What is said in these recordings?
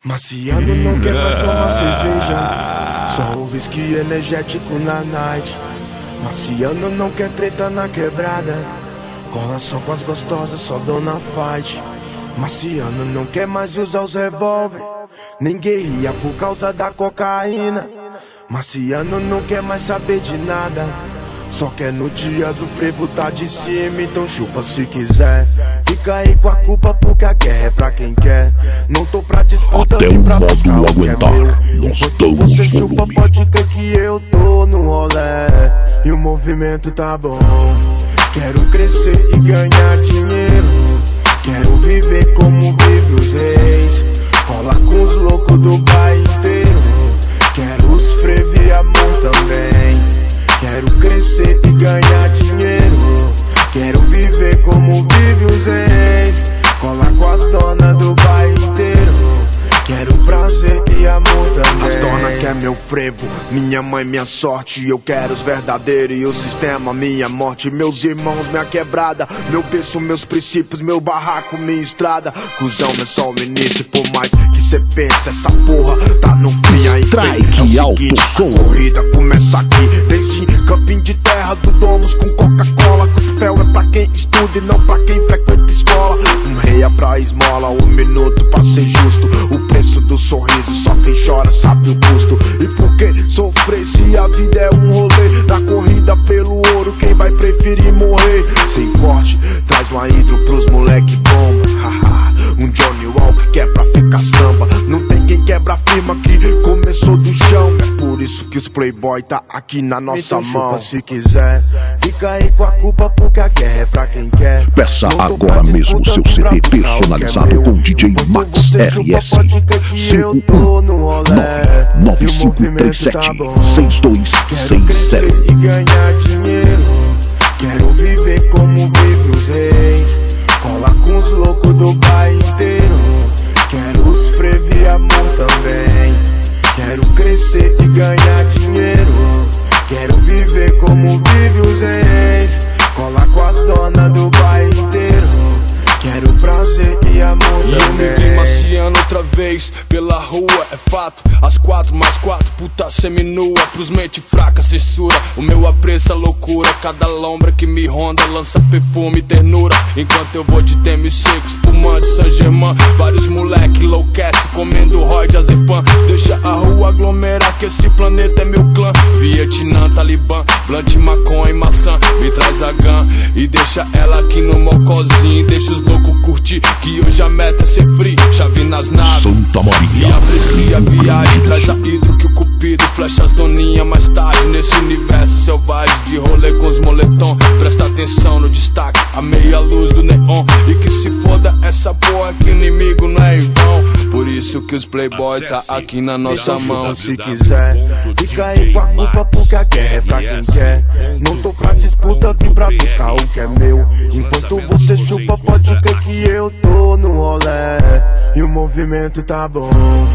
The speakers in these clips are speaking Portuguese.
Marciano não quer mais tomar cerveja, só o whisky energético na night. Marciano não quer treta na quebrada, cola só com as gostosas, só dona fight. Marciano não quer mais usar os revólver, nem guerrilha por causa da cocaína. Marciano não quer mais saber de nada, só quer no dia do frevo tá de cima. Então chupa se quiser, fica aí com a culpa porque a guerra é pra quem quer. Não tô pra disputa, até vim o pra módulo buscar o que é aguentar. meu. Nós Enquanto damos você chupa, volume. pode crer que eu tô no rolê e o movimento tá bom. Quero crescer e ganhar dinheiro, quero viver como vive os reis. Cola com os loucos do bairro inteiro, quero os frevo e amor também. Quero crescer e ganhar dinheiro, quero viver como vive os reis. Cola com as donas do bairro inteiro, quero prazer e amor também. As donas quer meu frevo, minha mãe minha sorte. Eu quero os verdadeiros e o sistema minha morte. Meus irmãos minha quebrada, meu berço meus princípios, meu barraco minha estrada. Cusão é só o início, por mais que cê pense, essa porra tá no fim aí. Strike alto som. A corrida começa aqui, desde campinho de terra do Domus com Coca-Cola. Coquetel é pra quem estuda e não pra quem frequenta escola. Um rei é pra esmola, um minuto pra ser justo. O preço do sorriso, só quem chora sabe o custo. E por que sofrer se a vida é um rolê? Da corrida pelo ouro, quem vai preferir morrer? Sem corte, traz uma hidro pros moleque bomba. Um Johnny Walker que é pra ficar samba. Não tem quem quebra a firma que começou do chão. É por isso que os playboy tá aqui na nossa mão. Chupa se quiser, fica aí com a culpa porque a guerra é pra quem quer. Peça agora mesmo seu CD personalizado com DJ Max RS 51995376260. E ganhar dinheiro, quero viver como vive os reis. Cola com os loucos do bairro inteiro, quero os frevo e amor também. Quero crescer e ganhar dinheiro, quero viver como vive os reis. Cola com as donas do bairro inteiro, quero prazer e amor também. E eu me vi Marciano outra vez pela rua, é fato. As 4+4, puta seminua. Pros mente fraca, censura o meu apreço, a loucura. Cada lombra que me ronda lança perfume e ternura. Enquanto eu vou de MC, espumante Saint-Germain. Vários moleque enlouquece comendo Roy de Azepam. Deixa a rua aglomerar que esse planeta é meu clã. Vietnã, Talibã, blunt, maconha e maçã. Me traz a gun e deixa ela aqui no mocozinho. Deixa os loucos curtir que hoje a meta é ser free. Chave nas naves Santa Maria, e aprecia a viagem. Traz a hidro que o cupido flecha as doninhas mais tarde. Nesse universo selvagem de rolê com os moletom. Presta atenção no destaque, a meia luz do neon. E que se foda essa porra que inimigo não é em vão. Por isso que os playboy tá aqui na nossa mão. Se quiser, fica aí com a culpa porque a guerra é pra quem quer. Não tô pra disputa, vim pra buscar o que é meu. Enquanto você chupa, pode crer que eu tô no rolê e o movimento tá bom.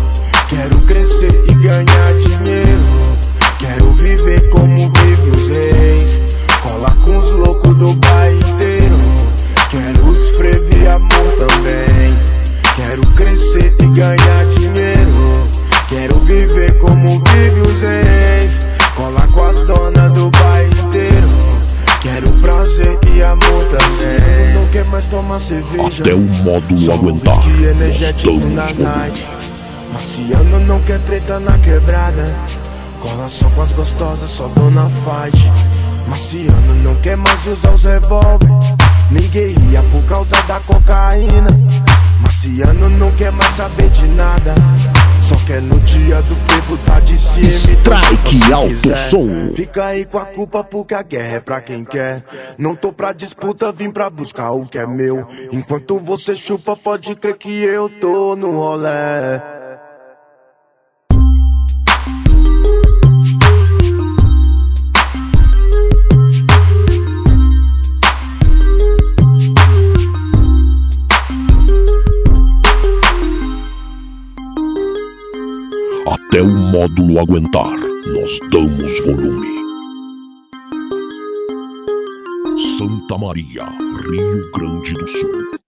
Quero crescer e ganhar dinheiro, quero viver como vive os reis. Cola com os loucos do bairro inteiro, quero os frevo e amor também. Quero crescer e ganhar dinheiro, quero viver como vive os reis. Cola com as donas do bairro inteiro, quero prazer e amor também. Não quer mais tomar cerveja, até o módulo só aguentar. whisky Nós energético damos na volume. night. Marciano não quer treta na quebrada, cola só com as gostosas, só dona fight. Marciano não quer mais usar os revólver, nem guerrilha por causa da cocaína. Marciano não quer mais saber de nada, só quer no dia do frevo tá de cima. Strike alto som. Fica aí com a culpa porque a guerra é pra quem quer. Não tô pra disputa, vim pra buscar o que é meu. Enquanto você chupa, pode crer que eu tô no rolê. Até o módulo aguentar, nós damos volume. Santa Maria, Rio Grande do Sul.